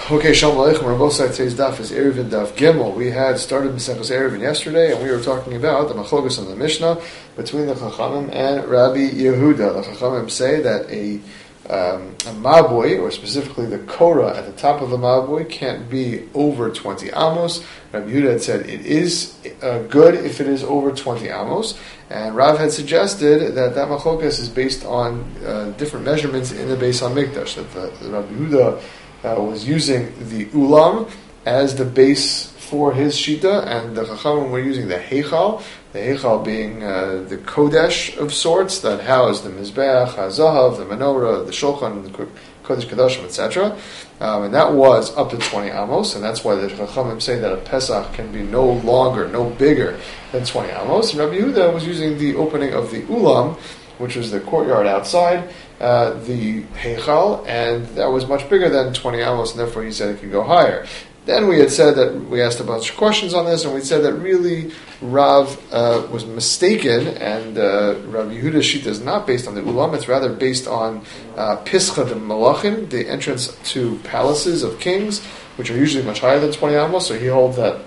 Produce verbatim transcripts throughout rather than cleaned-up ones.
Okay, Shalom Aleichem. We're on both sides. Today's daf is Eruvin Daf Gimel. We had started Maseches Eruvin yesterday, and we were talking about the Machlokes on the Mishnah between the Chachamim and Rabbi Yehuda. The Chachamim say that a um, a mabui, or specifically the korah at the top of the mabui, can't be over twenty amos. Rabbi Yehuda had said it is uh, good if it is over twenty amos, and Rav had suggested that that Machlokes is based on uh, different measurements in the Beis Hamikdash. That the, the Rabbi Yehuda Uh, was using the ulam as the base for his shita, and the chachamim were using the heichal, the heichal being uh, the kodesh of sorts that housed the mizbeach, hazahav, the menorah, the shulchan, the kodesh kadashim, et cetera. Um, and that was up to twenty amos, and that's why the chachamim say that a pesach can be no longer, no bigger than twenty amos. And Rabbi Yehuda was using the opening of the ulam, which was the courtyard outside, uh, the heichal, and that was much bigger than twenty amos, and therefore he said it could go higher. Then we had said that, we asked a bunch of questions on this, and we said that really Rav uh, was mistaken, and uh, Rav Yehuda's shita is not based on the ulam, it's rather based on uh, pischa de malachim, the entrance to palaces of kings, which are usually much higher than twenty amos, so he holds that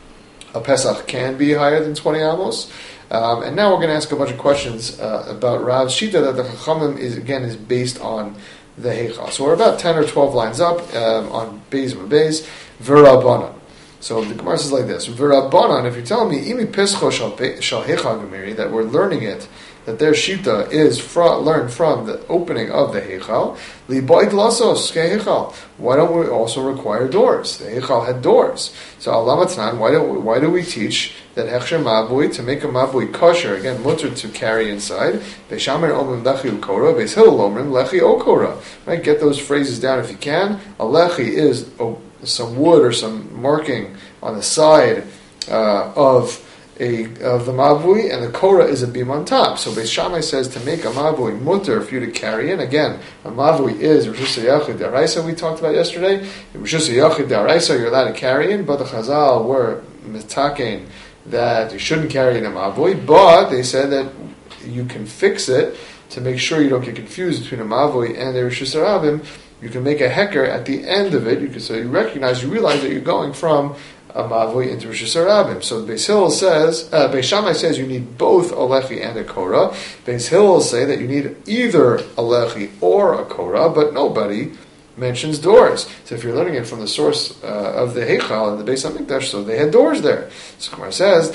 a pesach can be higher than twenty amos. Um, and now we're going to ask a bunch of questions uh, about Rav's shita that the Chachamim is again is based on the Heichal. So we're about ten or twelve lines up um, on Beis Beis V'Rabbanan. So the Gemara says like this: V'Rabbanan. If you're telling me Imi Pischo Shal Heichal Gemiri, that we're learning it, that their shita is from, learned from the opening of the Heichal, Liboid Lasos Ke Heichal. Why don't we also require doors? The Heichal had doors. So Alamatnan, why don't we, why do we teach that Hechsher Mabui, to make a Mabui kosher, again, mutter to carry inside, Beishamer Omrim Lechi Ukora, Beis Hillel Omrim Lechi Okora. Right? Get those phrases down if you can. A Lechi is oh, some wood or some marking on the side uh, of a of the mabui, and the korah is a beam on top. So Beis Shammai says to make a mabui mutter for you to carry in. Again, a mabui is Rishus Yachid Daraisa we talked about yesterday. Rishus Yachid Daraisa you're allowed to carry in, but the Chazal were mitakein that you shouldn't carry in a mabui, but they said that you can fix it to make sure you don't get confused between a mavui and a Rishus Harabim. You can make a heker at the end of it, you can, so you recognize, you realize that you're going from a mavui into Rishus Harabim. So Beis Hillel says, uh, Beis Shammai says you need both a lechi and a korah. Beis Hillel say that you need either a lechi or a korah, but nobody mentions doors. So if you're learning it from the source uh, of the Heichal and the Beis Hamikdash, so they had doors there. So Gemara says,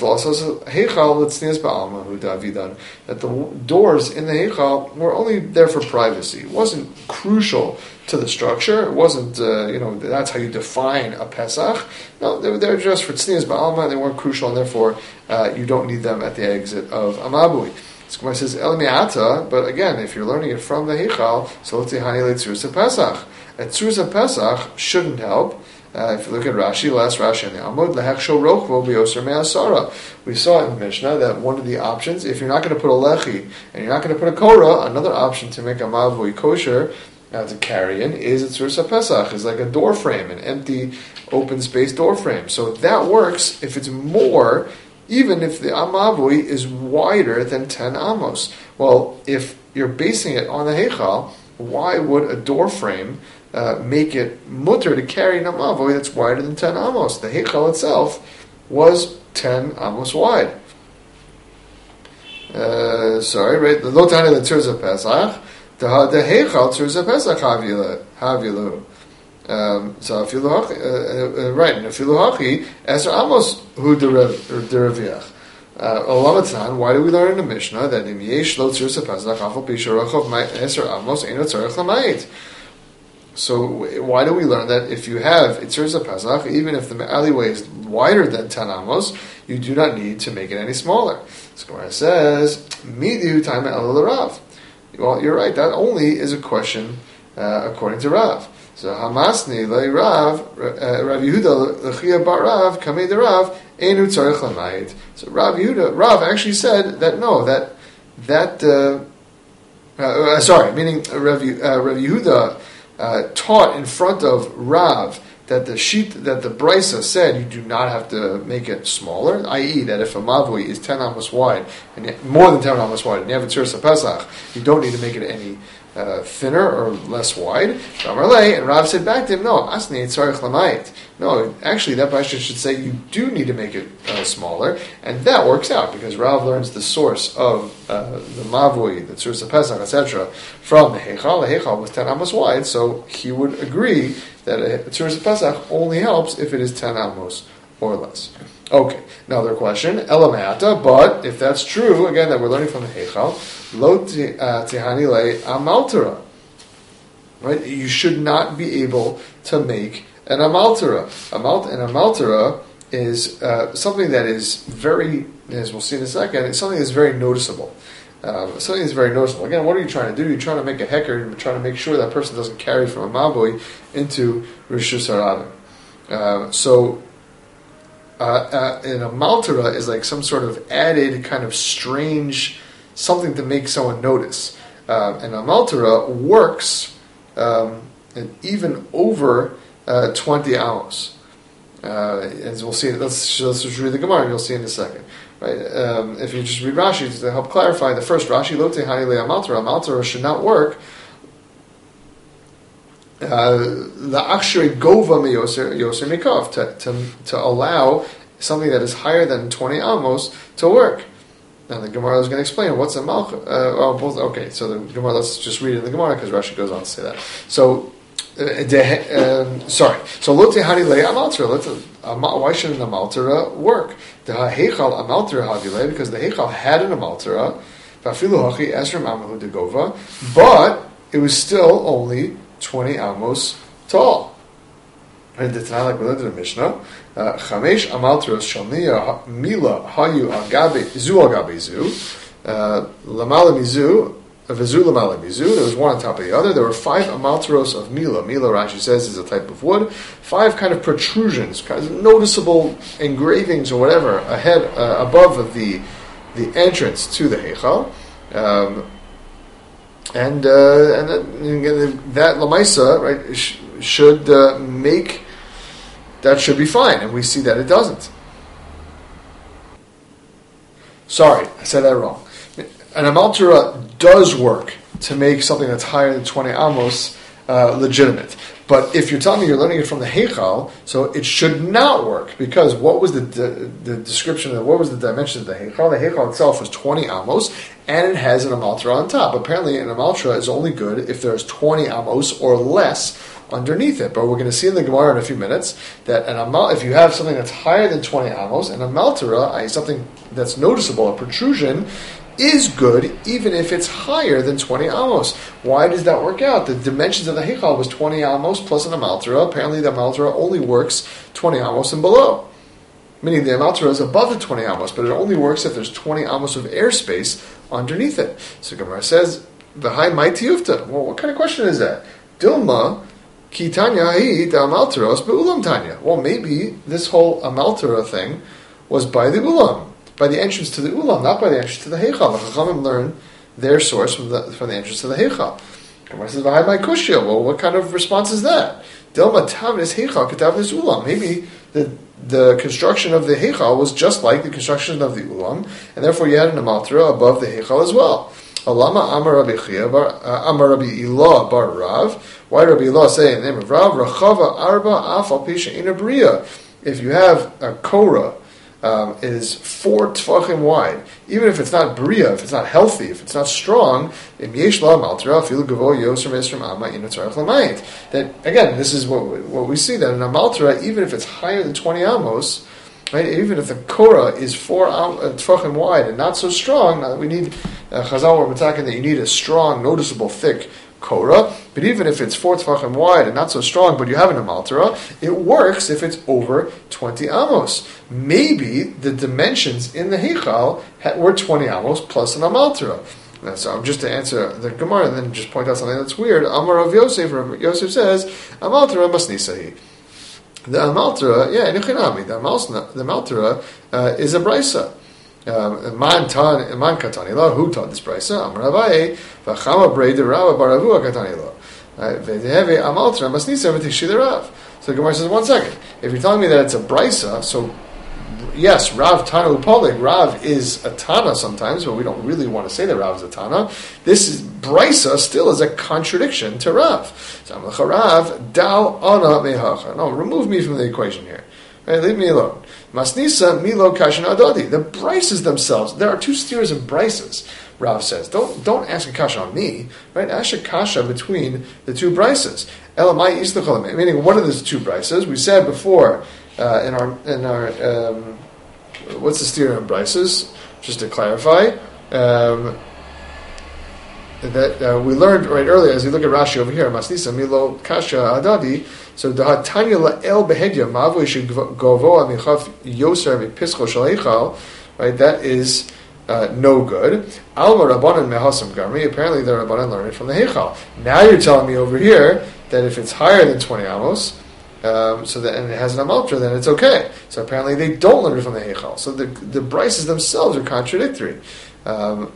that the doors in the Heichal were only there for privacy. It wasn't crucial to the structure. It wasn't, uh, you know, that's how you define a Pesach. No, they were there just for Tznias Ba'alma. They weren't crucial, and therefore uh, you don't need them at the exit of a Mabui. So Gemara says, El mi'ata, but again, if you're learning it from the Heichal, so let's say, Hani le'tzurus Pesach. A tzurus Pesach shouldn't help. Uh, if you look at Rashi, last Rashi in the Amud, lehechshel rochvo b'yoser me'asara. We saw in the Mishnah that one of the options, if you're not going to put a lechi and you're not going to put a korah, another option to make a mavui kosher uh, to carry in is a tzurus Pesach. It's like a door frame, an empty, open space door frame. So that works if it's more, even if the mavui is wider than ten amos. Well, if you're basing it on the heichal, why would a door frame Uh, make it mutter to carry an mavui that's wider than ten amos? The heichal itself was ten amos wide. Uh, sorry, right? The lotani the tzurus Pesach, the the heichal tzurus Pesach havilu. Um, so if you look, uh, right, and if you look, eser amos hu deraviach. Uh, why do we learn in the Mishnah that im yesh lo tzurus Pesach afal pisharachov eser amos eno tzarech lamayit? So why do we learn that if you have Itzurus Pesach, even if the alleyway is wider than ten amos, you do not need to make it any smaller? So Gemara says, Midihu time el Rav. Well, you're right. That only is a question uh, according to Rav. So Hamasni le Rav Rav Yehuda lechia bar Rav kamei de Rav enu tzarich lamayit. So Rav Yehuda Rav actually said that no, that that uh, uh, sorry, meaning Rav uh, Rav Yehuda. Uh, taught in front of Rav that the sheet that the Brisa said you do not have to make it smaller, that is, that if a mavui is ten amos wide and more than ten amos wide, and you have a tzurus Pesach, you don't need to make it any uh, thinner or less wide. And Rav said back to him, no, asni tzarich lamayit. No, actually, that Paisha should say you do need to make it uh, smaller, and that works out because Rav learns the source of uh, the Mavui, the source of Pesach, et cetera, from the Heichal. The Heichal was ten amos wide, so he would agree that a source of Pesach only helps if it is ten amos or less. Okay, now their question, Elamata, but if that's true, again, that we're learning from the Heichal, Lo Tihani Le Amaltara. Right? You should not be able to make an amaltara. Amalt, an amaltara is uh, something that is very, as we'll see in a second, it's something that's very noticeable. Um, something that's very noticeable. Again, what are you trying to do? You're trying to make a hecker, you're trying to make sure that person doesn't carry from a mabui into Rishus Harabim. Uh, so, uh, uh, an amaltara is like some sort of added kind of strange something to make someone notice. Uh, an amaltara works um, and even over Uh, twenty amos. Uh, as we'll see, let's, let's just read the Gemara and you'll see in a second. Right? Um, if you just read Rashi to help clarify, the first Rashi, Lo Tehani Le Amaltara, Amaltara should not work. The Akshri Gova Me Yoser Mikov, to to allow something that is higher than twenty amos to work. And the Gemara is going to explain what's a malcha. Uh, oh, both, okay, so the Gemara, let's just read it in the Gemara because Rashi goes on to say that. So, Uh, de, um, sorry. So lo tehani le amaltara. Why shouldn't an amaltara work? The heichal amaltara havile, because the heichal had an amaltara. Vafilu hachi esrim amahu degova, but it was still only twenty amos tall. And the Tanakh, like we learned in the Mishnah, chamesh amaltaros shalniya mila hayu agabe zu agabe zu lamala mizu. There was one on top of the other. There were five amaltaros of Mila. Mila, Rashi says, is a type of wood. Five kind of protrusions, kind of noticeable engravings or whatever, ahead, uh, above of the the entrance to the Heichal. Um, and uh, and that, that Lamaisa, right, sh- should uh, make, that should be fine. And we see that it doesn't. Sorry, I said that wrong. An amaltara does work to make something that's higher than twenty amos uh, legitimate. But if you're telling me you're learning it from the Heichal, so it should not work, because what was the the, the description of, what was the dimension of the Heichal? The Heichal itself was twenty amos, and it has an amaltara on top. Apparently an amaltara is only good if there's twenty amos or less underneath it. But we're going to see in the Gemara in a few minutes that an amal, if you have something that's higher than twenty amos, an amaltara, that is something that's noticeable, a protrusion, is good even if it's higher than twenty amos. Why does that work out? The dimensions of the Heichal was twenty amos plus an amaltara. Apparently the amaltara only works twenty amos and below. Meaning the amaltara is above the twenty amos, but it only works if there's twenty amos of airspace underneath it. So Gemara says, V'hai mai tiyufta. Well, what kind of question is that? Dilma ki tanya hi da amaltaros be'ulam tanya. Well, maybe this whole amaltara thing was by the ulam, by the entrance to the ulam, not by the entrance to the heichal. The Chachamim learn their source from the from the entrance to the heichal. Gemara says, "V'hai my kushya." Well, what kind of response is that? Dilma tavnis heichal ketavnis ulam. Maybe the the construction of the heichal was just like the construction of the ulam, and therefore you had an amaltara above the heichal as well. Alama Amar Rabbi Chia Bar Amar Rabbi Ilah Bar Rav. Why Rabbi Ilah say in the name of Rav? Rachava Arba Afal Pisha Ina Bria. If you have a korah, Um, it is four tefachim wide. Even if it's not bria, if it's not healthy, if it's not strong, that again, this is what what we see, that an amaltara, even if it's higher than twenty amos, right? Even if the korah is four tefachim wide and not so strong, now that we need uh, Chazal or Matakin, that you need a strong, noticeable, thick korah, but even if it's four tefachim wide and not so strong, but you have an amaltara, it works if it's over twenty amos. Maybe the dimensions in the heichal were twenty amos plus an amaltara. So just to answer the Gemara, and then just point out something that's weird. Amar of Yosef, Yosef says, amaltara masnisahi. The amaltara, yeah, nichinami. The amaltara uh, is a brisa. Man tan, man katani la. Who taught this brisa? Amar Abaye, v'chama brei de Rav baravua katani la. V'deheve amaltara masnisa v'tishid Rav. So the Gemara says, one second. If you're telling me that it's a brisa, so yes, Rav Tana Upolig, Rav is a Tana sometimes, but we don't really want to say that Rav is a Tana. This is, Brisa still is a contradiction to Rav. Zamlacha Rav, Dal Ana Mehacha. No, remove me from the equation here. Right, leave me alone. Masnisa Milo Kashan Adadi. The Brises themselves, there are two steers in Brises, Rav says. Don't don't ask a kasha on me, right? Ask a kasha between the two Brises. Elamai Isdachol, meaning what are the two Brises? We said before uh, in our in our um, what's the steer in Brises? Just to clarify. Um, that uh, we learned right earlier, as we look at Rashi over here, Masnisa Milo Kasha Adadi. So the Tanya El Behedya Mavui should govo amichav yoser mipischo shaleichal, right? That is uh, no good. Alma Rabbanan mehasam garmi. Apparently the Rabbanan learned it from the heichal. Now you're telling me over here that if it's higher than twenty amos, um, so that and it has an amaltra, then it's okay. So apparently they don't learn it from the heichal. So the the brises themselves are contradictory. Um,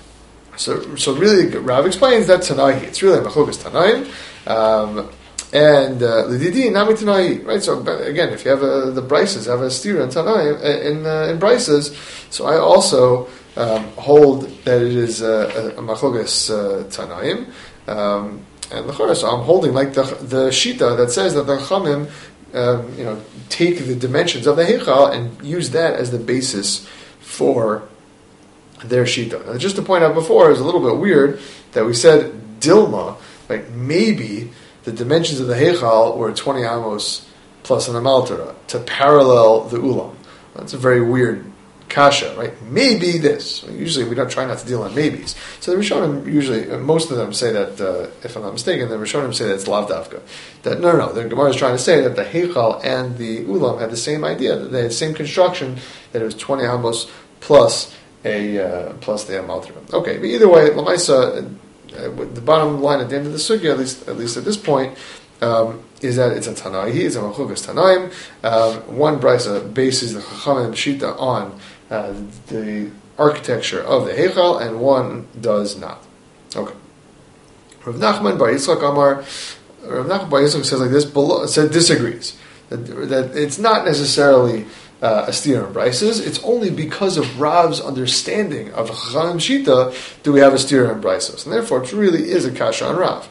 so so really, Rav explains that Tanai. It's really machogas Tanaim. Um, And l'didi nami tanai, right? So again, if you have a, the brises have a steer in tanai in uh, in brises, so I also um, hold that it is a, a, a machlogas uh, tanaim, um, and l'chora. So I'm holding like the the shita that says that the chamim, um, you know, take the dimensions of the heichal and use that as the basis for their shita. Now, just to point out before, it was a little bit weird that we said Dilma, like maybe the dimensions of the heichal were twenty amos plus an amaltera to parallel the ulam. That's a very weird kasha, right? Maybe this. Usually we don't try not to deal on maybes. So the Rishonim usually, most of them say that, uh, if I'm not mistaken, the Rishonim say that it's lav davka. That no, no, no. The Gemara is trying to say that the heichal and the ulam had the same idea, that they had the same construction, that it was twenty amos plus a uh, plus the amaltera. Okay, but either way, lamaisa. Uh, the bottom line at the end of the sugya, at least at least at this point, um, is that it's a tanai. It's a machugas tanaim. Um, one brisa bases the chachamim shita on uh, the architecture of the heichal, and one does not. Okay. Rav Nachman bar Yitzchak Amar. Rav Nachman bar Yitzchak says like this. Below, said disagrees that, that it's not necessarily Uh, a steer in brises. It's only because of Rav's understanding of Chachamim Shita do we have a steer in brises, and therefore it really is a kasha on Rav.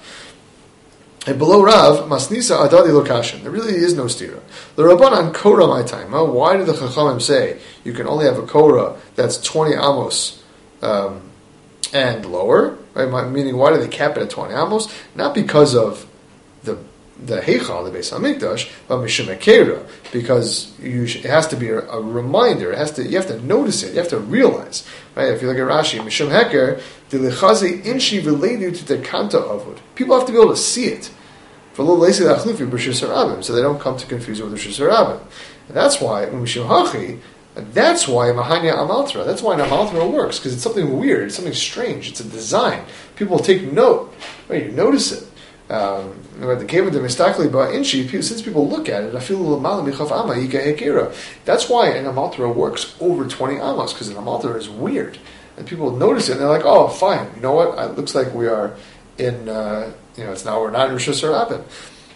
And below Rav, Masnisa Adadi Lokashin. There really is no steer. The Rabbanan Korah my time. Huh? Why did the Chachamim say you can only have a Korah that's twenty amos um, and lower? Right? Meaning, why do they cap it at twenty amos? Not because of the the heichal, the Beis Hamikdash, but mishum ekera, because you sh- it has to be a, a reminder. It has to. You have to notice it. You have to realize, right? If you look at Rashi, mishum heker, the lechaze inshi related to the kanta avud. People have to be able to see it. For lo leisi lachlufi b'rishus harabim, so they don't come to confuse it with rishus harabim. And that's why mishum hachi. That's why mahanya amaltra. That's why an amaltra works, because it's something weird. It's something strange. It's a design. People take note. Right? You notice it. Um, the cave of the mistakli ba inshi. Since people look at it, I feel a little michav ama yika hekira. That's why an amaltra works over twenty amas, because an amaltra is weird, and people notice it and they're like, "Oh, fine. You know what? It looks like we are in. Uh, you know, it's now we're not in Rishus Harabim."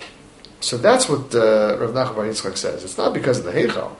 So that's what uh, Rav Nachman bar Yitzchak says. It's not because of the heichal.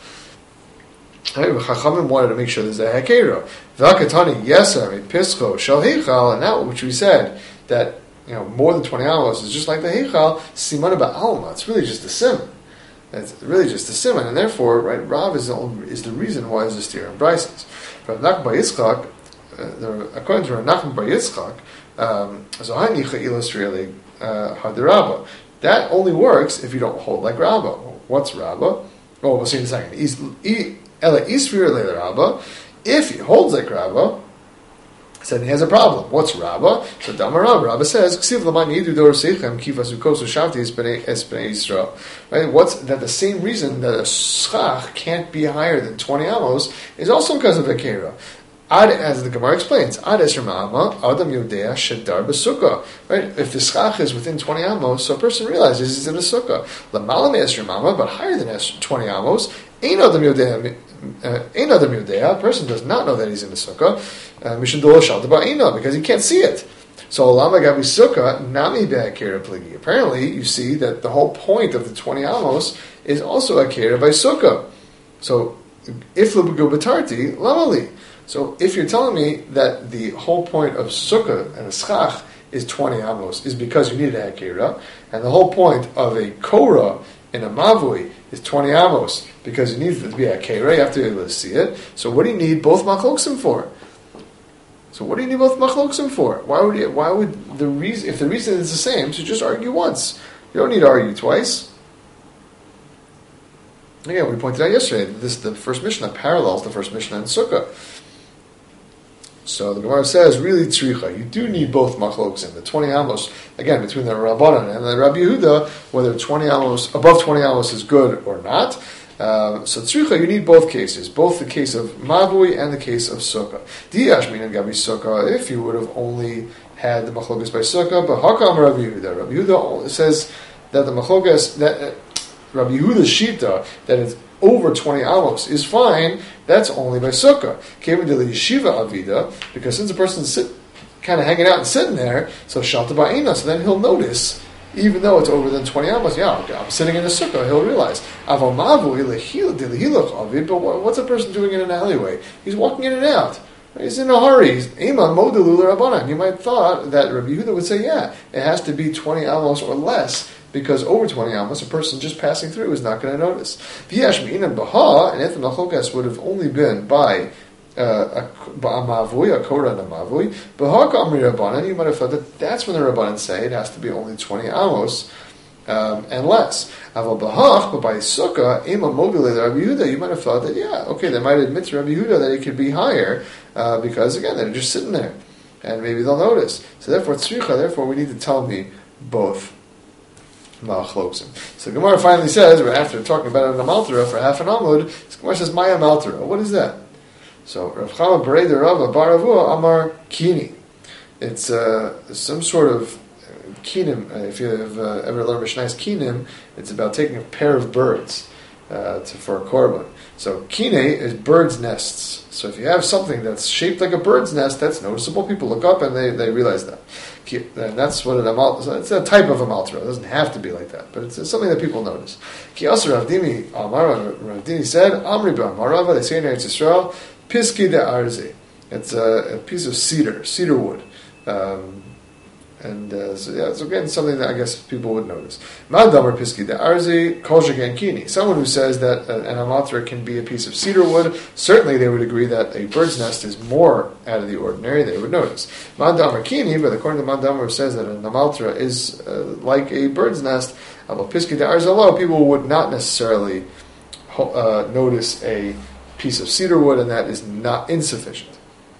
Chachamim wanted to make sure there's a hekera. V'akatani yeser pischo shel heichal, and now which we said that. You know, more than twenty amos is just like the heichal, simana ba'alma. It's really just a sim. It's really just a simon, and therefore, right, Rav is the, only, is the reason why there's a steer in brises. Rav Nachman bar Yitzchak, uh, according to Rav Nachman bar Yitzchak, zohanicha ilos really hadirabba. That only works if you don't hold like Rabba. What's Rabba? Oh, we'll see in a second. Ela isfir leila Rabba. If he holds like Rabba, said he has a problem. What's Rabba? So Damar Rabba, Rabba says, "Ksiv l'man yidu dor seichem kifas ukosu shavti es bnei Yisrael." Right? What's that? The same reason that a schach can't be higher than twenty amos is also because of the kera. Ad, as the Gemara explains, Ad esher ma'ama adam yodea shedar b'sukkah. Right? If the schach is within twenty amos, so a person realizes he's in a sukkah. L'malam esher ma'ama, but higher than twenty amos, ein adam yodea. Ein adam yodea. A person does not know that he's in the sukkah. Mishin dolo shalta ba'ina, because he can't see it. So lama gavi sukkah nami be'akera pligi. Apparently, you see that the whole point of the twenty amos is also akera by sukkah. So if lebugo batarti lamali. So if you're telling me that the whole point of sukkah and a schach is twenty amos is because you need a hakira, and the whole point of a korah in a mavui is twenty amos because you need it to be a hakira, you have to be able to see it. So what do you need both machloksim for? So what do you need both machloksim for? Why would you, why would the reason, if the reason is the same, so just argue once. You don't need to argue twice. Again, we pointed out yesterday that this the first Mishnah parallels the first Mishnah in Sukkah. So the Gemara says, really tzricha, you do need both machloksim, the twenty amos, again, between the Rabbanan and the Rabbi Yehuda, whether twenty amos, above twenty amos is good or not. Uh, so tzricha, you need both cases, both the case of Mavui and the case of Sukkah. Diyash min gabi Sukkah, if you would have only had the machlokas by Sukkah, but Hakam Rabbi Yehuda. Rabbi Yehuda says that the machlokas, that uh, Rabbi Yehuda's shita, that it's over twenty amos is fine, that's only by Sukkah. Came into the yeshiva avida, because since the person's sit, kind of hanging out and sitting there, so shalta ba'ina, so then he'll notice, even though it's over than twenty amos, yeah, okay, I'm sitting in the Sukkah, he'll realize, avamavu ilahilach avid, but what's a person doing in an alleyway? He's walking in and out. He's in a hurry. He's Ema Modelu Rabbanan. You might have thought that Rabbi Yehuda would say, yeah, it has to be twenty amos or less, because over twenty amos, a person just passing through is not going to notice. V'yesh me'inan baha, and if the machlokas would have only been by uh, a mavui, a korah and a mavui, baha ka'amri Rabbanan, you might have thought that that's when the Rabbanan say it has to be only twenty amos um, and less. Aval bahach, but by sukkah, ema mobile Rabbi Yehuda, you might have thought that, yeah, okay, they might admit to Rabbi Yehuda that it could be higher, uh, because again, they're just sitting there, and maybe they'll notice. So therefore, tzricha, therefore, we need to tell me both. So Gemara finally says, after talking about an amaltera for half an amud, Gemara says, "Maya amaltera." What is that? So Rav Chama Berei de Rava Bar Avua Amar Kini. It's uh, some sort of kinim. Uh, if you have uh, ever learned Mishnah's kinim, it's about taking a pair of birds uh, to, for a korban. So kine is birds' nests. So if you have something that's shaped like a bird's nest, that's noticeable. People look up and they, they realize that. And that's what an amal, so it's a type of amaltera. It doesn't have to be like that, but it's, it's something that people notice. Ki Asar Ravdini Amar, Ravdini said, Amri B'Amarava, they say in Eretz Yisrael, Piski de Arzi. It's a, a piece of cedar, cedar wood. Um, and uh, so, yeah, it's again something that I guess people would notice. Ma'adamar Piski de Arzi, Kol Shekan Kini. Someone who says that an amaltera can be a piece of cedar wood, certainly they would agree that a bird's nest is more out of the ordinary, they would notice. Ma'adamar Kini, but according to Ma'adamar, who says that an amaltera is uh, like a bird's nest, Aval Piski de Arzi, a lot of people would not necessarily uh, notice a piece of cedar wood, and that is not insufficient.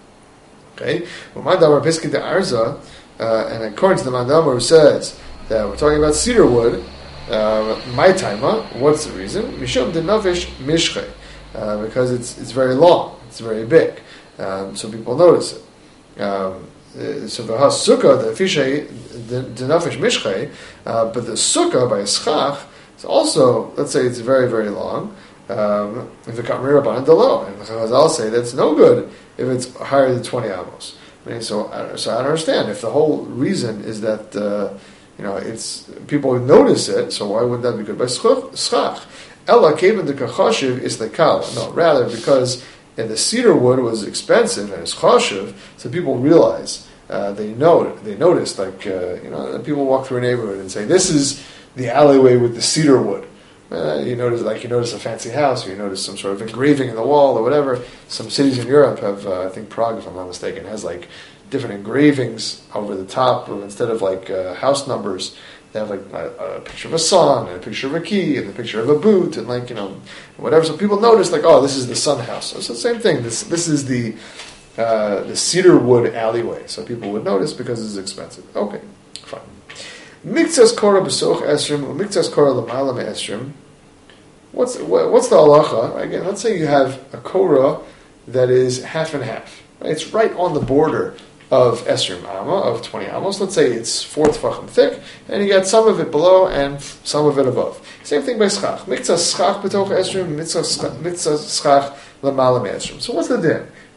Okay? Well, Ma'adamar Piski de Arza, Uh, and according to the Mandamar, who says that we're talking about cedar wood, uh, my taima, what's the reason? Mishum de navish mishche, uh, because it's it's very long, it's very big, um, so people notice it. Um, so the sukkah, the fishay, the navish mishche, uh, but the sukkah by schach is also, let's say it's very very long. Um, if the kamri rabbanan delo, and the Chazal say that's no good if it's higher than twenty amos. I mean, so, so I don't understand. If the whole reason is that uh, you know it's people notice it, so why would that be good? By schach, ella kevin de kachashiv is the kal. No, rather because and the cedar wood was expensive and it's chashiv, so people realize uh, they know they notice like uh, you know people walk through a neighborhood and say this is the alleyway with the cedar wood. Uh, you notice, like you notice a fancy house, or you notice some sort of engraving in the wall, or whatever. Some cities in Europe have, uh, I think Prague, if I'm not mistaken, has like different engravings over the top. Of, instead of like uh, house numbers, they have like a, a picture of a sun, and a picture of a key, and a picture of a boot, and like you know whatever. So people notice, like, oh, this is the sun house. So it's the same thing. This this is the uh, the cedar wood alleyway. So people would notice because it's expensive. Okay, fine. Miktzas korah b'soch esrim, miktzas korah l'mala me'esrim. What's what, what's the halacha? Again, let's say you have a korah that is half and half. Right? It's right on the border of esrim amma, of twenty amos. Let's say it's four tefachim thick, and you got some of it below and some of it above. Same thing by schach. Miktzas schach b'toch esrim, miktzas schach l'mala me'esrim. So what's the din?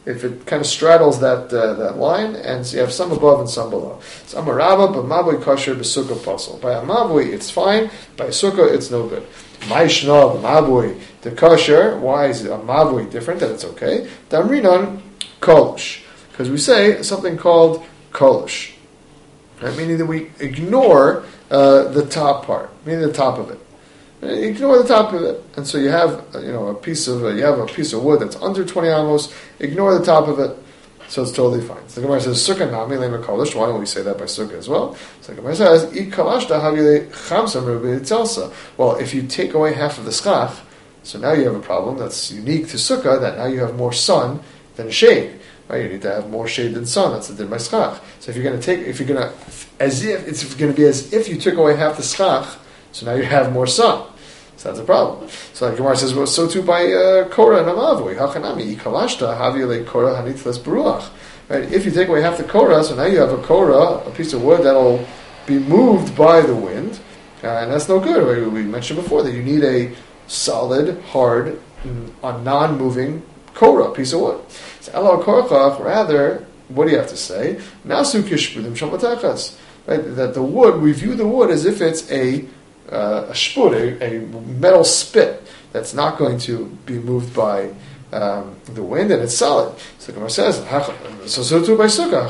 if it kind of straddles that uh, that line, and so you have some above and some below. So Amar Rabba, but mavui kosher b'sukkah pasul. By a mavui, it's fine. By a sukkah, it's no good. Ma'ishna mavui the kosher. Why is a mavui different? That it's okay. Damrinan kolush, because we say something called kolush, right? Meaning that we ignore uh, the top part, meaning the top of it. Ignore the top of it, and so you have, you know, a piece of uh, you have a piece of wood that's under twenty amos. Ignore the top of it, so it's totally fine. So the Gemara says, "Sukkah nami lema kolish." Why don't we say that by sukkah as well? So the Gemara says, "Ik kalashta havile chamsa merubei tzelsa." Well, if you take away half of the schach, so now you have a problem that's unique to sukkah. That now you have more sun than shade. Right? You need to have more shade than sun. That's the din by schach. So if you're going to take, if you're going to, as if it's going to be as if you took away half the schach, so now you have more sun. So that's a problem. So like Gemara says, well, so too by uh, Korah and Amavui. Hachanami, Ikalashta, Havile Korah Hanitlas Baruach. Right? If you take away half the Korah, so now you have a Korah, a piece of wood that'll be moved by the wind, uh, and that's no good. We mentioned before that you need a solid, hard, a non-moving Korah, piece of wood. So Elo Korachach, rather, what do you have to say? Nasu Kishpudim Shamatachas. Right? That the wood, we view the wood as if it's a Uh, a shpur, a, a metal spit that's not going to be moved by um, the wind, and it's solid. So the Gemara says, so so too by sukkah.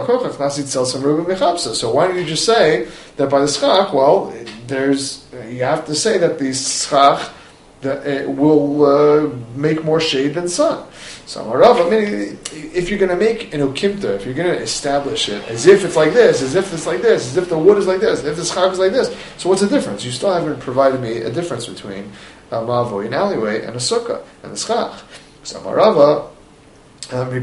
So why don't you just say that by the schach? Well, there's you have to say that the schach that it will uh, make more shade than sun. So I mean, if you're going to make an okimta, if you're going to establish it as if it's like this, as if it's like this, as if the wood is like this, as if the schach is like this, so what's the difference? You still haven't provided me a difference between a mavoi, an alleyway, and a sukkah, and the schach. So Amarava, mi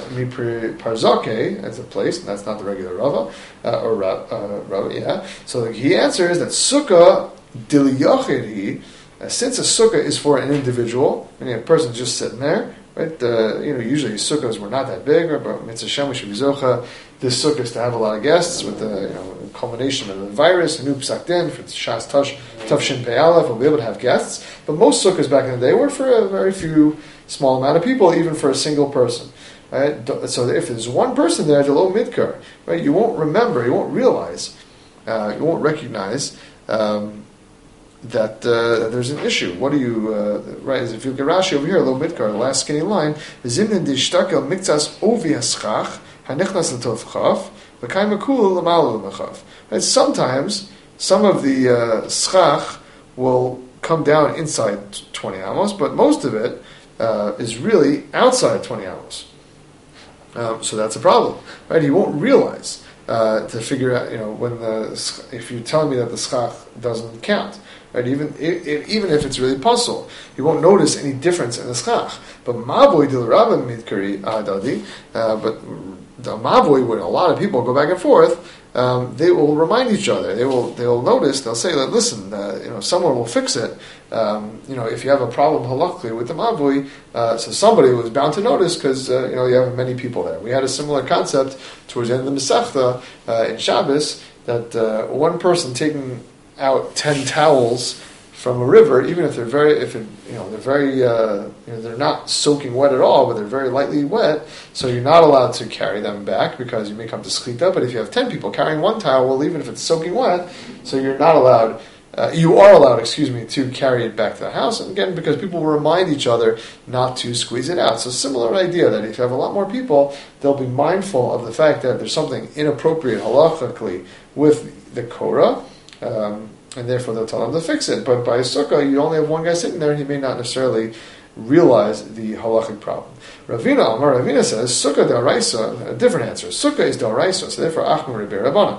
parzoke, that's a place, and that's not the regular Rava, uh, or uh, Rava, yeah. So he answers that sukkah diliyachid, uh, since a sukkah is for an individual, meaning a person just sitting there, right? Uh, you know, usually sukkahs were not that big, but Mitzvah Shem, we should be zocha. This sukkah is to have a lot of guests with the, you know, culmination of the virus, new psakdin for Shas Tush, Tavshin Pei Aleph, we'll be able to have guests. But most sukkahs back in the day were for a very few, small amount of people, even for a single person. Right? So if there's one person there, the low midkar, right? You won't remember, you won't realize, uh, you won't recognize. Um, That, uh, that there's an issue. What do you, uh, right, as if you look at Rashi over here, a little midkar, the last skinny line, Zimnin dishtakel miktas ovi haschach, hanichnas l'tovchaf, v'kai makul l'malu l'machaf. Right, sometimes, some of the uh, schach will come down inside twenty amos, but most of it uh, is really outside twenty amos. Um, so that's a problem, right? You won't realize uh, to figure out, you know, when the, if you're telling me that the schach doesn't count. Right, even if, even if it's really puzzle, you won't notice any difference in the schach. But mavoi dil rabba midkari adadi. But the mavoi, when a lot of people go back and forth, um, they will remind each other. They will they will notice. They'll say, "Listen, uh, you know, someone will fix it." Um, you know, if you have a problem halachically with the mavoi, uh, so somebody was bound to notice because uh, you know you have many people there. We had a similar concept towards the end of the Masechta uh, in Shabbos that uh, one person taking out ten towels from a river, even if they're very, if it, you know, they're very, uh, you know, they're not soaking wet at all, but they're very lightly wet. So you're not allowed to carry them back because you may come to schita. But if you have ten people carrying one towel, well, even if it's soaking wet, so you're not allowed. Uh, you are allowed, excuse me, to carry it back to the house. And again, because people will remind each other not to squeeze it out. So similar idea that if you have a lot more people, they'll be mindful of the fact that there's something inappropriate halachically with the Korah. Um, and therefore they'll tell them to fix it. But by a sukkah, you only have one guy sitting there, and he may not necessarily realize the halachic problem. Ravina, Amar Ravina says, sukkah d'oraisa, a different answer. Sukkah is d'oraisa, so therefore achmer rebei rabbanan.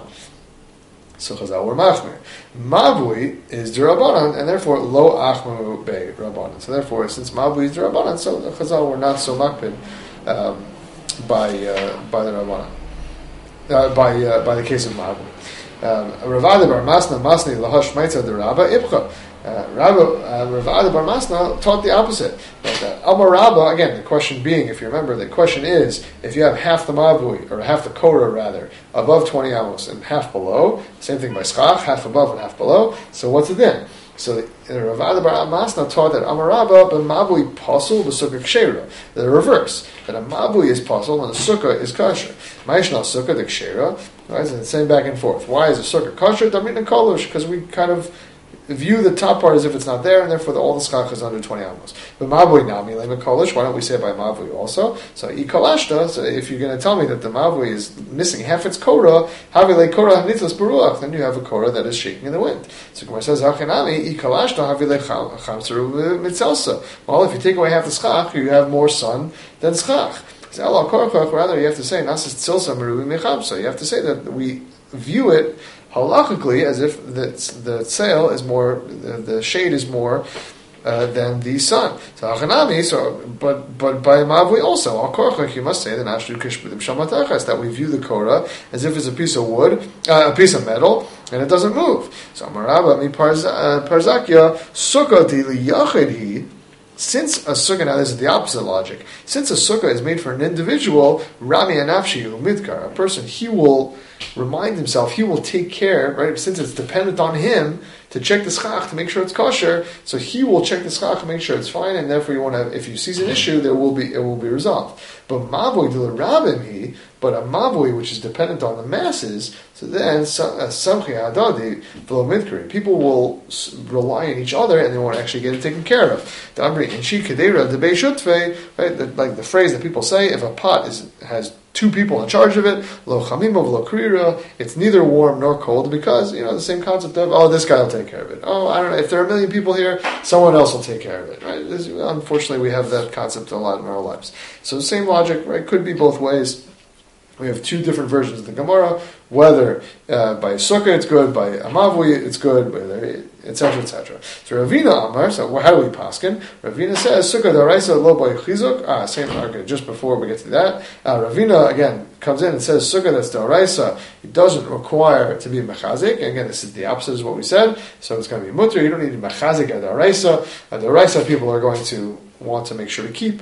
So chazal were machmer. Mavui is d'rabbanan, and therefore lo achmer bei rabbanan. So therefore, since mavui is d'rabbanan, so the chazal were not so makpid um, by uh, by the rabbanan, uh, by uh, by the case of mavui. Ravada bar Masna Masni lahash ma'itza de Rabba Ibcha. Ravada bar Masna taught the opposite. But uh, Amar Rabba, again, the question being, if you remember, the question is, if you have half the mavui, or half the korah rather, above twenty amos and half below, same thing by schach, half above and half below, so what's it then? So Rav Ada bar Masna taught that Amarabba b'mavui pasul b'sukkah kshera. The reverse, that a mavui is pasul and the sukkah is kosher. Ma'ishna sukkah the kshera. Right, it's the same back and forth. Why is the sukkah kosher? Damina kolosh, because we kind of view the top part as if it's not there, and therefore the, all the skach is under twenty amos. But mavui nami lema kolish. Why don't we say it by mavui also? So i kalashta. So if you're going to tell me that the mavui is missing half its korah, havile korah hanitzas beruach, then you have a korah that is shaking in the wind. So Gemara says hachinami i kalashta havile chamseru mitzelsa. Well, if you take away half the skach, you have more sun than skach. Rather, you have to say nasis tzilsa meruvi mechamsa. You have to say that we view it halachically as if the the tzel is more, the, the shade is more uh, than the sun. So achanami. So, but but by mavui also al korchach you must say the nashdu kishbudim shamatachas, that we view the korah as if it's a piece of wood, uh, a piece of metal, and it doesn't move. So amarabba mi parzakya sukkah di liyachid hi. Since a sukkah, now this is the opposite logic, since a sukkah is made for an individual, Rami Anafshi Midkar, a person, he will remind himself, he will take care, right, since it's dependent on him to check the schach to make sure it's kosher, so he will check the schach to make sure it's fine, and therefore you want to, if you see an issue, there will be, it will be resolved. But mavoi de rabim he, but a mavoi which is dependent on the masses, so then samchi adadi v'lo midkari, people will rely on each other and they won't actually get it taken care of. The amri in shi kedera de beishutve, right, like the phrase that people say, if a pot is has two people in charge of it, lo chamimo v'lo krira, it's neither warm nor cold, because, you know, the same concept of, oh, this guy will take care of it. Oh, I don't know, if there are a million people here, someone else will take care of it, right? This, unfortunately, we have that concept a lot in our lives. So the same logic, right, could be both ways. We have two different versions of the Gemara, whether uh, by sukkah it's good, by amavui it's good, et cetera, et cetera. So Ravina Amar, so how do we paskin? Ravina says, sukkah daraisa lo by chizuk. Ah, same argument, just before we get to that. Uh, Ravina, again, comes in and says, sukkah that's daraisa, it doesn't require to be mechazik. Again, this is the opposite of what we said, so it's going to be mutter. You don't need mechazik at daraisa. At daraisa, people are going to want to make sure to keep.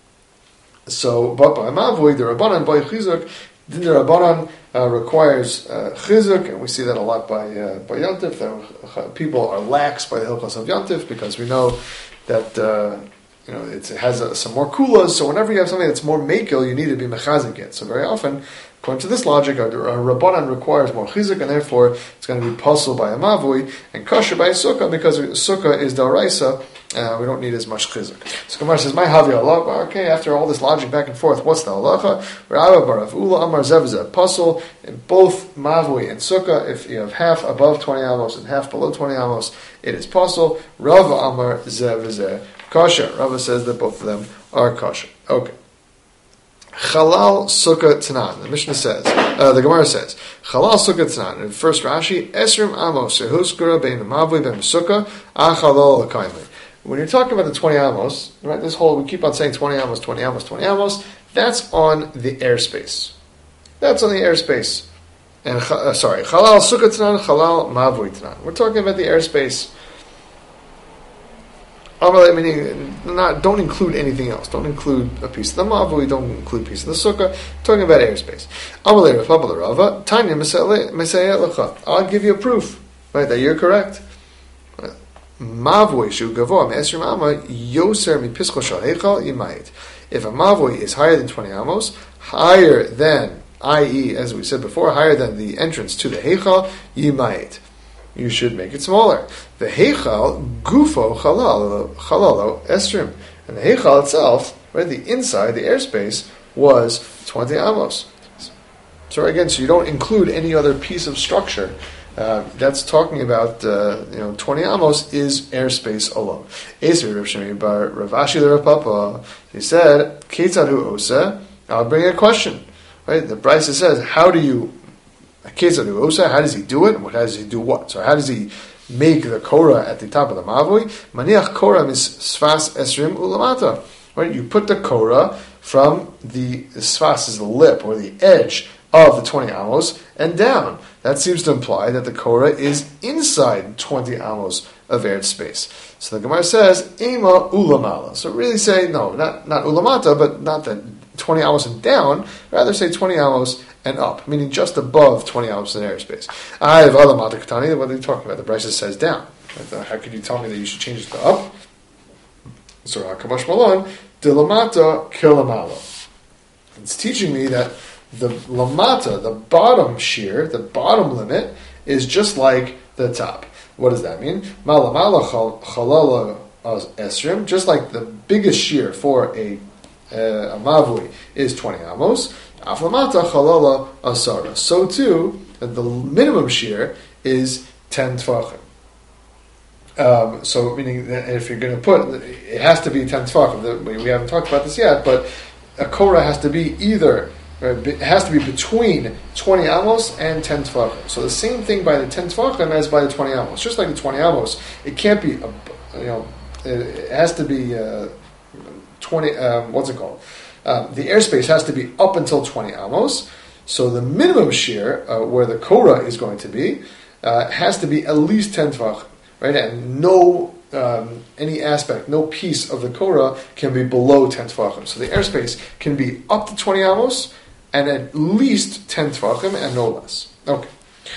So, but by Mavui, the Rabbanan by Chizuk, then the Rabbanan uh, requires uh, Chizuk, and we see that a lot by uh, by Yontif. That uh, people are lax by the Hilchos of Yontif, because we know that uh, you know it's, it has uh, some more kulas. So whenever you have something that's more makil, you need to be mechazik it. So very often, according to this logic, a, a Rabbanan requires more Chizuk, and therefore it's going to be puzzle by a Mavui and kosher by a Sukkah, because Sukkah is Daraisa. Uh, we don't need as much chizuk. So Gemara says, "My havi Allah." Okay, after all this logic back and forth, what's the halacha? Rabba barav ula amar zevzeh puzzle in both mavui and sukkah. If you have half above twenty amos and half below twenty amos, it is puzzle. Rava amar zevzeh kosher. Rava says that both of them are kosher. Okay. Chalal sukkah tanan. The Mishnah says, uh, the Gemara says, Chalal sukkah tanan. In first Rashi, Esrim amos sehuskara bein mavui ben sukkah achalal akaimli. When you're talking about the twenty amos, right, this whole, we keep on saying twenty amos, twenty amos, twenty amos, that's on the airspace. That's on the airspace. And, uh, sorry, Chalal Sukkah Tanan, Chalal Mavui Tanan. We're talking about the airspace. Amalei, meaning, not, don't include anything else. Don't include a piece of the Mavui, don't include a piece of the Sukkah. Talking about airspace. Amalei Rafabal Rava, Tanya Mesayeh Lecha. I'll give you a proof, right, that you're correct. Mavoi shu gavoa me'esrim amma yoser mi pischo shal heichal yimayit. If a mavoi is higher than twenty amos, higher than, that is, as we said before, higher than the entrance to the heichal, yimayit. You should make it smaller. The heichal gufo chalalo chalalo esrim, and the heichal itself, right, the inside, the airspace, was twenty amos. So again, so you don't include any other piece of structure. Uh, that's talking about uh, you know twenty amos is airspace alone. Eser Rav Shimi bar Rav Ashi the Rav Papa, he said, "Ketzadu osa." I'll bring a question. Right, the Brisa says, "How do you Ketzadu osa? How does he do it? And how does he do what? So how does he make the korah at the top of the mavui? Maniach korah mis sfas esrim ulamata." Right, you put the korah from the, the sfas is the lip or the edge of the twenty amos and down. That seems to imply that the korah is inside twenty amos of airspace. So the Gemara says, Ema ulamala. So really say, no, not, not ulamata, but not that twenty amos and down, rather say twenty amos and up, meaning just above twenty amos in airspace. I have ulamata katani, what are you talking about? The Brisa says down. How could you tell me that you should change it to up? So Hakabash Malon, de lamata kilamala. It's teaching me that the lamata, the bottom shear, the bottom limit, is just like the top. What does that mean? Malamala chalala esrim, just like the biggest shear for a uh, a mavui is twenty amos. Aflamata chalala asara. So too, the minimum shear is ten tefachim. Um, so, meaning that if you're going to put, it has to be ten tefachim. We haven't talked about this yet, but a korah has to be either, it has to be between twenty amos and ten tefachim. So the same thing by the ten tefachim as by the twenty amos. Just like the twenty amos, it can't be, a, you know, it has to be uh, twenty. Um, what's it called? Um, the airspace has to be up until twenty amos. So the minimum shear uh, where the korah is going to be uh, has to be at least ten tefachim. Right, and no um, any aspect, no piece of the korah can be below ten tefachim. So the airspace can be up to twenty amos and at least ten tefachim and no less. Okay.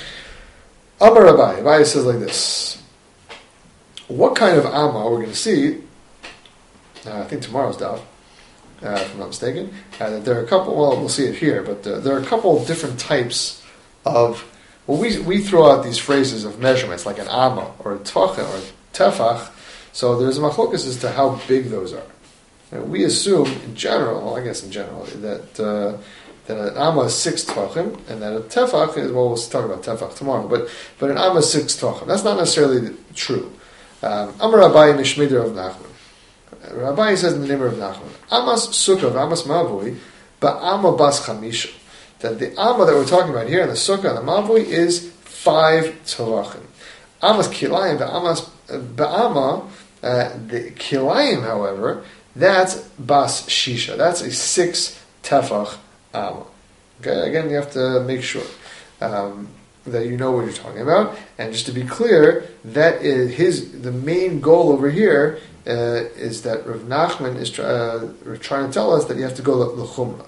Amar Abaye. Abaye says like this: what kind of amma we're going to see? Uh, I think tomorrow's daf, uh, if I'm not mistaken. Uh, that there are a couple. Well, we'll see it here, but uh, there are a couple of different types of. Well, we we throw out these phrases of measurements like an amma or a tefach or a tefach. So there's a machlokas as to how big those are. And we assume, in general, well, I guess in general, that uh, that an amma is six tefachim and that a tefach is. Well, we'll talk about tefach tomorrow, but but an amma is six tefachim. That's not necessarily true. Um, Amar Abaye Mishmider of Nachman. Rabbi says in the name of Nachman, Amas sukkah, Amas mavui, ba'ama bas chamisha. That the amma that we're talking about here in the sukkah and the mavui is five tefachim. Amas kilayim, the amas ba'ama, uh, the kilayim, however, that's bas shisha. That's a six tefach amma. Okay, again, you have to make sure um, that you know what you're talking about. And just to be clear, that is his the main goal over here uh, is that Rav Nachman is try, uh, trying to tell us that you have to go l'chumrah.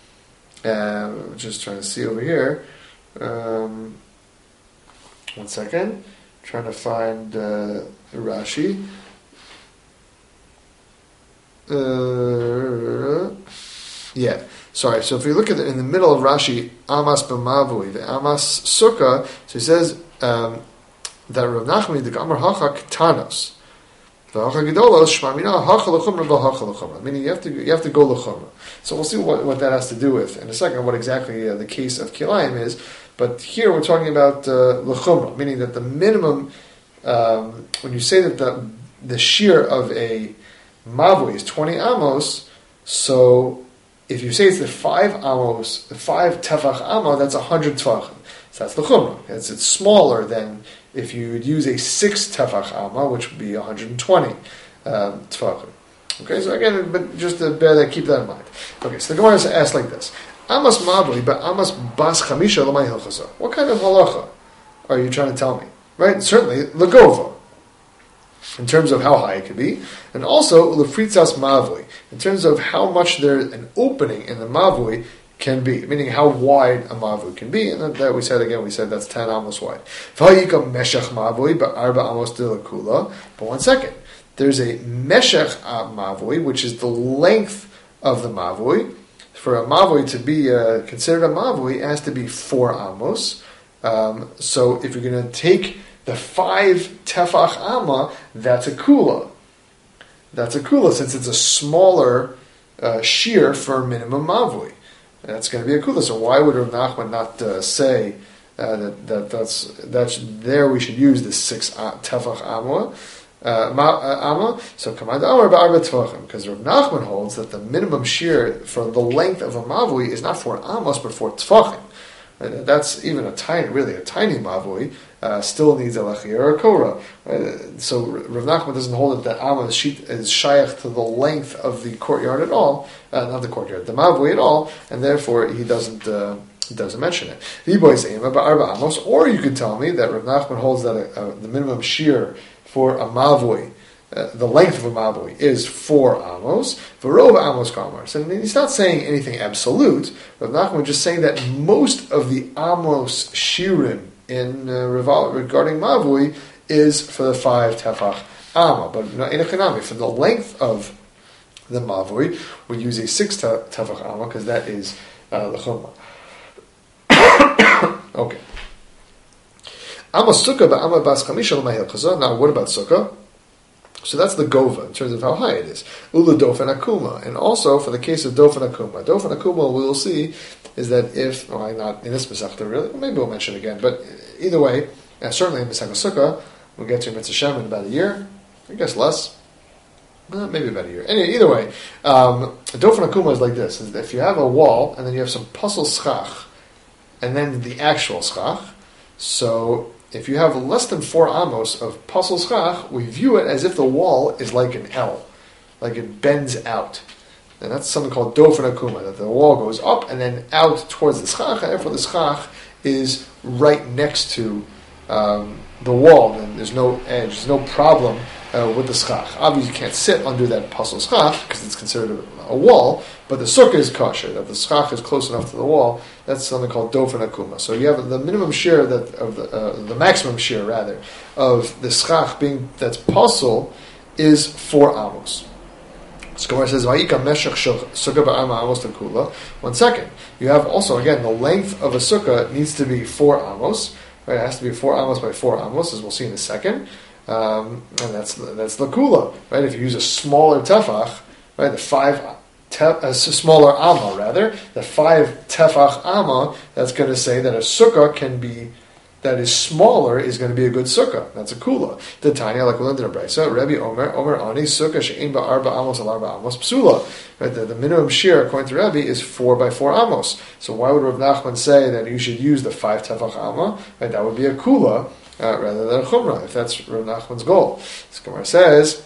Uh, just trying to see over here. Um, one second. Trying to find uh, Rashi. Uh, yeah. Sorry. So if you look at it in the middle of Rashi, Amas b'mavui, the Amas sukkah. So he says um, that Rav Nachman the Gamar Hachak Tanos. Meaning you have to you have to go l'chumrah. So we'll see what, what that has to do with in a second. What exactly uh, the case of kilayim is, but here we're talking about uh, l'chumrah, meaning that the minimum um, when you say that the the shear of a mavui is twenty amos, so if you say it's the five amos, the five tefach amma, that's a hundred tefachim. So that's l'chumrah. It's it's smaller than if you would use a six tefach amma, which would be one hundred twenty um, tefachim. Okay, so again, but just to bear that, keep that in mind. Okay, so the Gemara is asked like this: Amas mavli, but amas bas chamisha l'may hilchasa. What kind of halacha are you trying to tell me? Right? Certainly legova, in terms of how high it could be, and also lefritzas mavli, in terms of how much there's an opening in the mavli can be, meaning how wide a mavui can be, and that, that we said again, we said that's ten amos wide. Meshach mavui, but arba amos dilakula. But one second, there's a meshach mavui, which is the length of the mavui. For a mavui to be uh, considered a mavui, it has to be four amos. Um, so if you're going to take the five tefach amma, that's a kula. That's a kula, since it's a smaller uh, shear for minimum mavui. That's going to be a kula. So why would Rav Nachman not uh, say uh, that, that that's that's there? We should use this six uh, tefach amma. Uh, ma, uh, amma. So command amar ba'arba tefachim, because Rav Nachman holds that the minimum shear for the length of a mavui is not for amos but for tefachim. Uh, that's even a tiny, really a tiny mavui. Uh, still needs a lachir or a korah. Uh, so Rav Nachman doesn't hold it that amma is shayach to the length of the courtyard at all, uh, not the courtyard, the mavui at all, and therefore he doesn't uh, doesn't mention it. Or you could tell me that Rav Nachman holds that a, a, the minimum shear for a mavui, uh, the length of a mavui, is four amos. V'rov amos kamar. So he's not saying anything absolute. Rav Nachman is just saying that most of the amos shirim in uh, regarding mavui is for the five tefach amma. But in a chanami, for the length of the mavui, we use a six tefach amma because that is uh, the chumrah. Okay. Amma sukkah ba'amma bas chamisha l'mahil chazah. Now, what about sukkah? So that's the gova in terms of how high it is. Ula dofen akuma, and also for the case of dofen akuma, dofen akuma we will see is that if well, not in this mesachta really, maybe we'll mention it again, but either way, uh, certainly in Mesachta Sukkah, we'll get to Mitzvah Shem in about a year, I guess less, uh, maybe about a year. Anyway, either way, um, dofen akuma is like this: is if you have a wall and then you have some puzzle schach, and then the actual schach, so. If you have less than four amos of pasal schach, we view it as if the wall is like an L, like it bends out. And that's something called dofen akuma, that the wall goes up and then out towards the schach, and therefore the schach is right next to um, the wall, and there's no edge, there's no problem uh, with the schach. Obviously you can't sit under that pasal schach, because it's considered a, a wall, but the sukkah is kosher, that the schach is close enough to the wall. That's something called dofen akuma. So you have the minimum share that of the, uh, the maximum share rather of the schach being that's pasul is four amos. So Gemara says vayika meshach sukkah ba'ama amos tekula. One second, you have also again the length of a sukkah needs to be four amos. Right, it has to be four amos by four amos, as we'll see in a second, um, and that's that's the kula. Right, if you use a smaller tefach, right, the five. Tef, a smaller amma, rather, the five tefach amma, that's going to say that a sukkah can be, that is smaller, is going to be a good sukkah. That's a kula. The Tanya, like we learned in the Brisa, Rebbe Omer, Omer Ani, sukkah she'in ba'arba amos al arba amos psula. Right, the, the minimum shear, according to Rebbe, is four by four amos. So why would Rav Nachman say that you should use the five tefach amma? Right, that would be a kula, uh, rather than a chumrah, if that's Rav Nachman's goal. So Gemara says,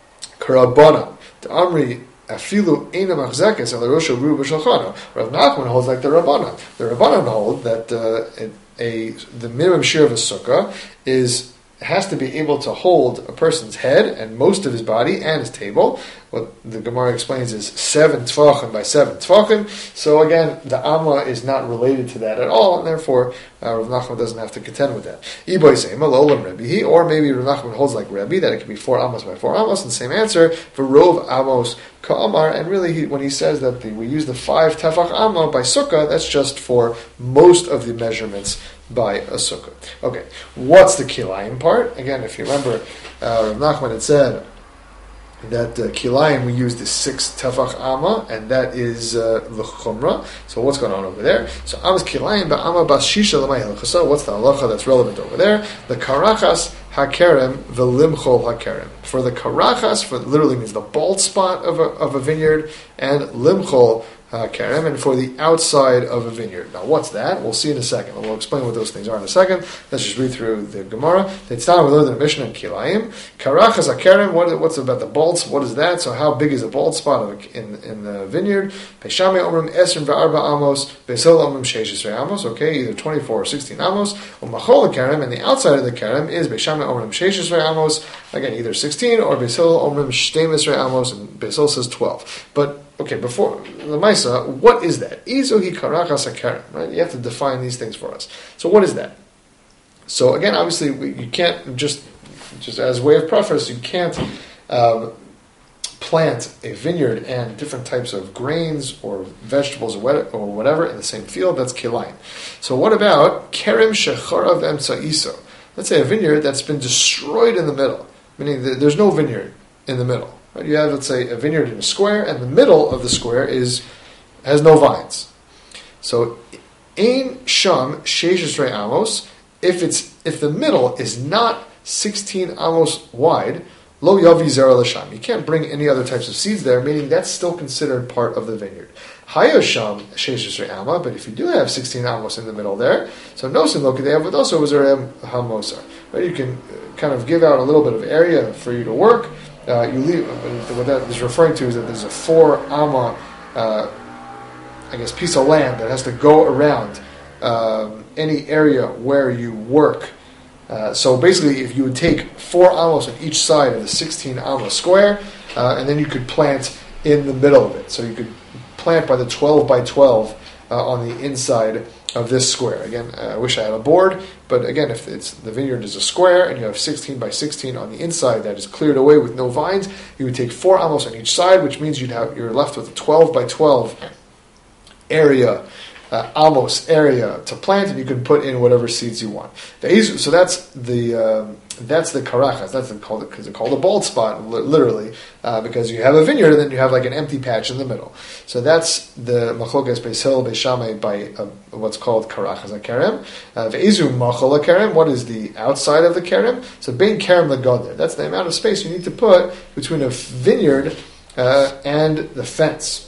Karabana, the Amri, Afilu ena machzekes el rosha ru b'shalchano. Rav Nachman holds like the Rabbanan. The Rabbanan hold that uh, a, a the minimum share of a sukkah is has to be able to hold a person's head and most of his body and his table. What the Gemara explains is seven tefachim by seven tefachim. So again, the amma is not related to that at all, and therefore uh, Rav Nachman doesn't have to contend with that. Iboy seima lolam Rebbe, or maybe Rav Nachman holds like Rebbe that it can be four amos by four amos, and same answer for rov amos ka'amar. And really, he, when he says that the, we use the five tefach amma by sukkah, that's just for most of the measurements by a sukkah. Okay, what's the kilayim part? Again, if you remember, uh, Rav Nachman had said that uh, kilayim we use the six tefach amma, and that is uh, the chumrah. So what's going on over there? So amas kilayim ba'ama bas shisha l'mayel chasa. What's the halacha that's relevant over there? The karachas hakerem v'limchol hakerem. For the karachas, for literally means the bald spot of a, of a vineyard, and limchol Uh, kerem, and for the outside of a vineyard. Now, what's that? We'll see in a second. We'll explain what those things are in a second. Let's just read through the Gemara. It's time we learned in the Mishnah and Kilayim. Karachas hakerem. What, what's about the bald? What is that? So, how big is a bald spot of a, in in the vineyard? Peshame omrim esrim ve'arba amos. Beisol omrim sheishes amos. Okay, either twenty-four or sixteen amos. Umachol hakerem, and the outside of the kerem is Beishame omrim sheishes amos. Again, either sixteen or Beisol omrim shtemis amos, and Beisol says twelve. But okay, before the Maisa, what is that? Izuhi karachas hakerem, right? You have to define these things for us. So what is that? So again, obviously, we, you can't just, just as a way of preface, you can't um, plant a vineyard and different types of grains or vegetables or, what, or whatever in the same field. That's kilayim. So what about kerem shecharav emtsa'iso? Let's say a vineyard that's been destroyed in the middle, meaning that there's no vineyard in the middle. You have, let's say, a vineyard in a square, and the middle of the square is has no vines. So, ein sham sheishes amos. If it's if the middle is not sixteen amos wide, lo yavi zera l'sham. You can't bring any other types of seeds there, meaning that's still considered part of the vineyard. Hayosham sheishes ama. But if you do have sixteen amos in the middle there, so nosim lokadei but also zerem hamosa. Right, you can kind of give out a little bit of area for you to work. Uh, you leave. What that is referring to is that there's a four amma, uh, I guess, piece of land that has to go around um, any area where you work. Uh, so basically, if you would take four amos on each side of the sixteen amma square, uh, and then you could plant in the middle of it. So you could plant by the twelve by twelve uh, on the inside of this square. Again, uh, I wish I had a board, but again, if it's the vineyard is a square and you have sixteen by sixteen on the inside that is cleared away with no vines, you would take four amos on each side, which means you'd have you're left with a twelve by twelve area. Uh, amos area to plant, and you can put in whatever seeds you want. So that's the um, that's the karachas. That's the, called because it's called a bald spot, literally, uh, because you have a vineyard and then you have like an empty patch in the middle. So that's the machlokas beis Hillel beis Shammai by uh, what's called karachas hakerem. Ve'ezu machol hakerem. What is the outside of the kerem? So bein kerem legader. That's the amount of space you need to put between a vineyard uh, and the fence.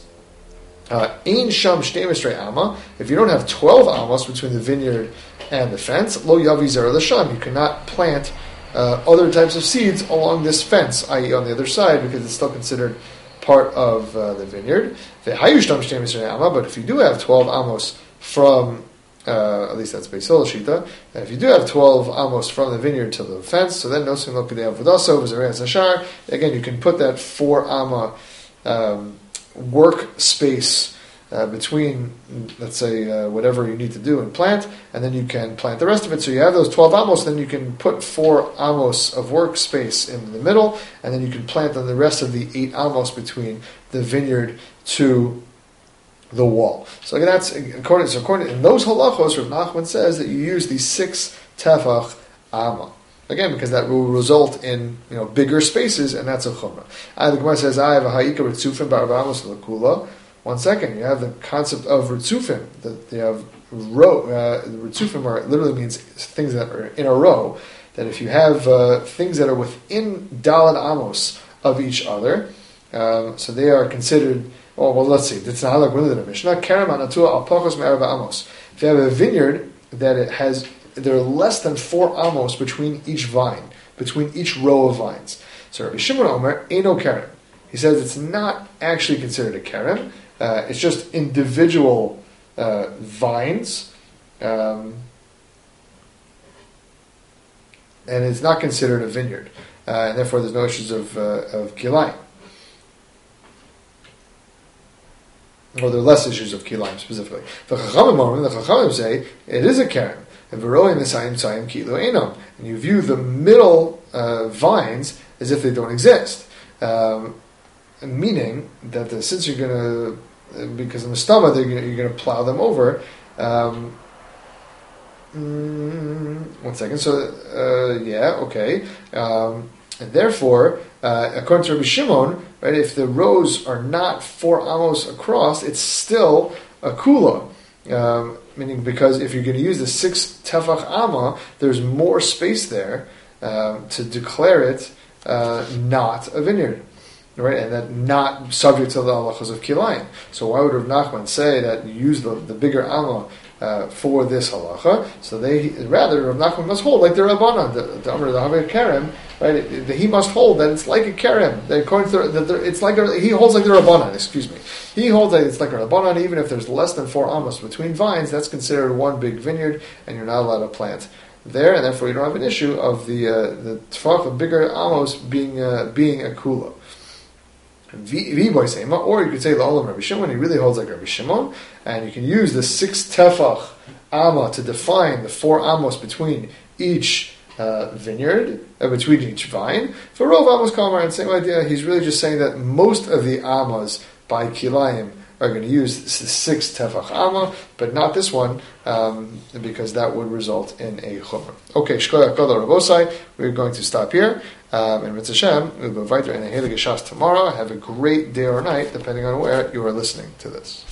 Ein sham shtei mesrei amma. If you don't have twelve amos between the vineyard and the fence, lo yavi zera l'sham. You cannot plant uh, other types of seeds along this fence, that is, on the other side, because it's still considered part of uh, the vineyard. Ve'hayu shtam shtei mesrei amma. But if you do have twelve amos from, uh, at least that's Beis Hillel shita. If you do have twelve amos from the vineyard to the fence, so then nosim lo kidei avodaso v'zerei hashar. Again, you can put that four amma. Um, workspace uh, between, let's say, uh, whatever you need to do and plant, and then you can plant the rest of it. So you have those twelve amos, then you can put four amos of workspace in the middle, and then you can plant on the rest of the eight amos between the vineyard to the wall. So again, that's according. So according in those halachos, Rav Nachman says that you use the six tefach amma. Again, because that will result in you know bigger spaces, and that's a chumrah. Uh, the Gemara says, "I have a ha'ika ritzufim ba'arbaamos l'kula." One second, you have the concept of ritzufim. That you have row. Uh, ritzufim are literally means things that are in a row. That if you have uh, things that are within dalad amos of each other, um, so they are considered. Oh well, let's see. It's not like within the Mishnah. Kerem anatua al pachos me'arba amos. If you have a vineyard that it has. There are less than four amos between each vine, between each row of vines. So Rabbi Shimon Omer, Eino Kerem. He says it's not actually considered a Kerem. Uh, it's just individual uh, vines. Um, and it's not considered a vineyard. Uh, and therefore there's no issues of, uh, of kilayim. Or there are less issues of kilayim specifically. The Chachamim, the Chachamim say it is a Kerem. And you view the middle uh, vines as if they don't exist, um, meaning that the, since you're going to, because in the stomach you're going to plow them over. Um, mm, one second. So uh, yeah, okay. Um, and therefore, uh, according to Rabbi Shimon, right, if the rows are not four amos across, it's still a kula. Um, meaning because if you're going to use the six tefach amma, there's more space there um, to declare it uh, not a vineyard, right? And that not subject to the halachos of kilayim. So why would Rav Nachman say that you use the, the bigger amma uh, for this halacha? So they rather Rav Nachman must hold like the Rabbanan, the the Amr the Haver Kerem, right? It, it, he must hold that it's like a Kerem. That according to the, the, it's like a, he holds like the Rabbanan. Excuse me. He holds that it's like a Rabbanan, even if there's less than four amos between vines, that's considered one big vineyard, and you're not allowed to plant there, and therefore you don't have an issue of the uh, the tefach of bigger amos being uh, being a kula. Or you could say La'olam Rabbi Shimon. He really holds like Rabbi Shimon, and you can use the six tefach amma to define the four amos between each uh, vineyard, uh, between each vine. For Rov Amos Kalmar, and same idea. He's really just saying that most of the ammas by kilayim are going to use the six tefach amma, but not this one, um, because that would result in a chumrah. Okay, Shkoyach Gadol Rabosai, we're going to stop here. Um, and Mitzvah Hashem, we'll go weiter in a Heilige Shas tomorrow. Have a great day or night, depending on where you are listening to this.